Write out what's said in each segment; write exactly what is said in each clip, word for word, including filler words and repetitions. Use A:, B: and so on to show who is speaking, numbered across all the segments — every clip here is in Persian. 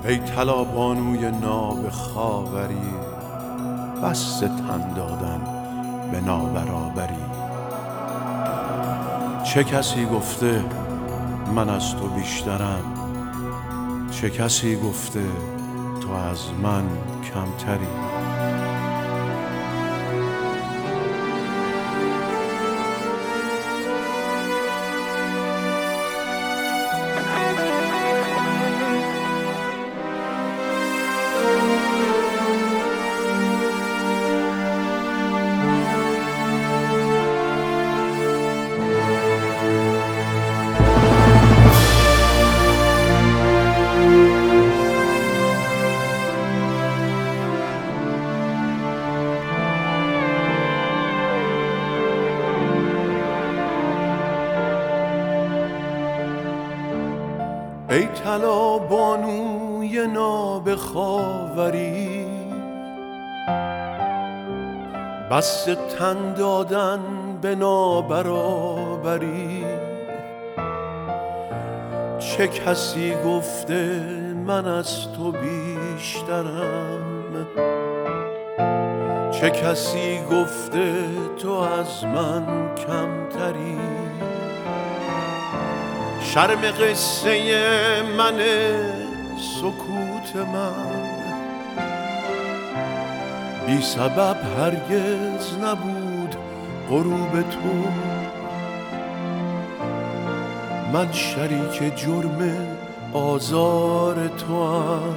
A: ای طلا بانوی ناب خاوری، بس تن دادن به نابرابری. چه کسی گفته من از تو بیشترم، چه کسی گفته تو از من کمتری. ای طلا بانوی ناب خاوری، بس تن دادن به نابرابری. چه کسی گفته من از تو بیشترم، چه کسی گفته تو از من کمتری. شرم قصه من سکوت من، بی سبب هرگز نبود غروب تو. من شریک جرم آزار تو هم،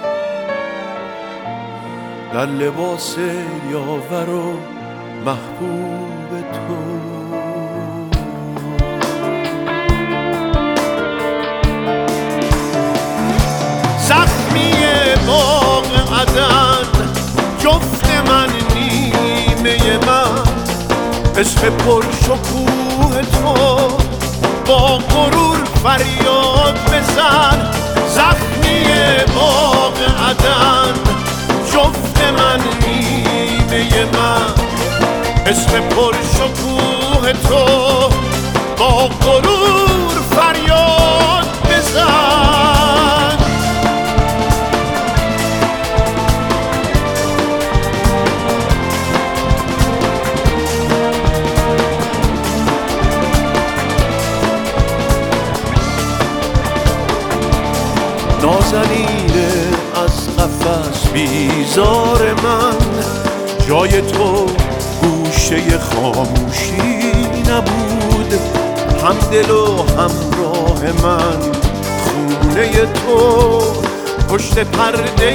A: در لباس یاور و محبوب تو. زخمی باغ عدن جفت من نیمه من، عشق پر شکوه تو با غرور فریاد بزن. زخمی باغ عدن جفت من نیمه من، عشق پر شکوه تو با غرور فریاد بزن. نازنین از قفس بیزار من، جای تو گوشه خاموشی نبود. هم دل و همراه من خونه تو، پشت پرده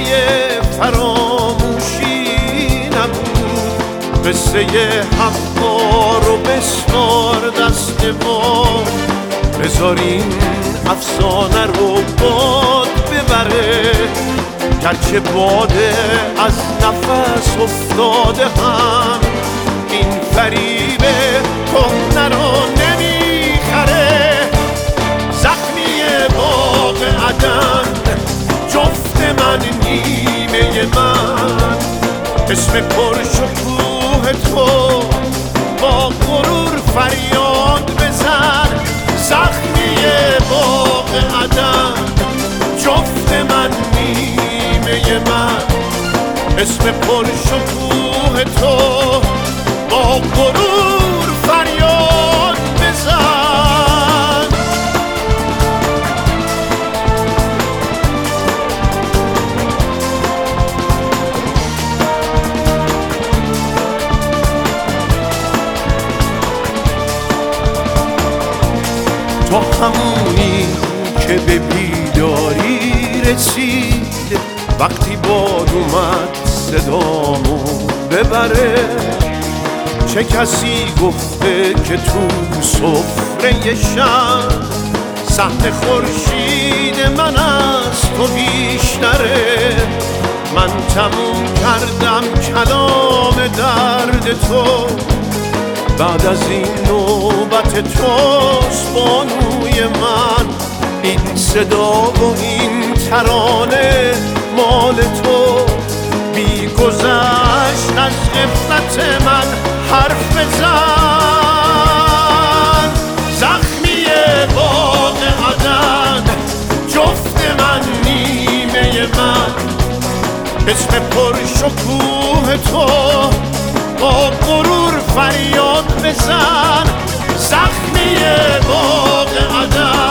A: فراموشی نبود. قصه حقا رو بسپار دست ما، بذار این افسانه رو باد ببره. گرچه باده از نفس افتاده هم، این فریب کهنه رو نمیخره. زخمی باغ عدن جفت من نیمه من، اسم پر شکوه تو با غرور فریاد بزن. زخمی باغ عدن جفت من نیمه من، اسم پر شکوه تو با غرور فریاد بزن. تو همونی که به بیداری رسید، وقتی باد اومد صدامو ببره. چه کسی گفته که تو سفره شب، سهم خورشید من از تو بیشتره. من تموم کردم کلام درد تو، بعد از این نوبت توست بانوی من. این صدا و این ترانه مال تو، بی گذشت از غفلت من حرف بزن. زخمی باغ عدن جفت من نیمه اسم پرشکوه تو با غرور فریاد بزن، زخمی باغ عدم